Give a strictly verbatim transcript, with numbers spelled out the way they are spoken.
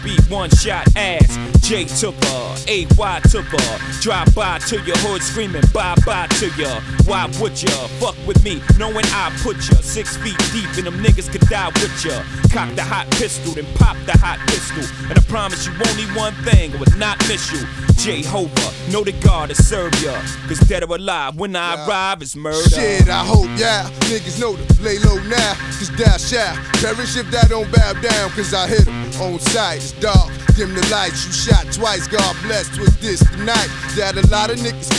beat, one shot ass. J took her, A Y took her. Drive by to your hood screaming bye bye to ya. Why would ya fuck with me knowing I put ya six feet deep and them niggas could die with ya? Cock the hot pistol, then pop the hot pistol. And I promise you only one thing, I would not miss you. Jehovah, know the God to serve ya. Cause dead or alive, when I yeah. arrive, it's murder. Shit, I hope, yeah, niggas know to lay low now. Cause thou shall perish if thou don't bow down. Cause I hit 'em on sight, it's dark. Dim the lights, you shot twice, God bless. Was this the night that a lot of niggas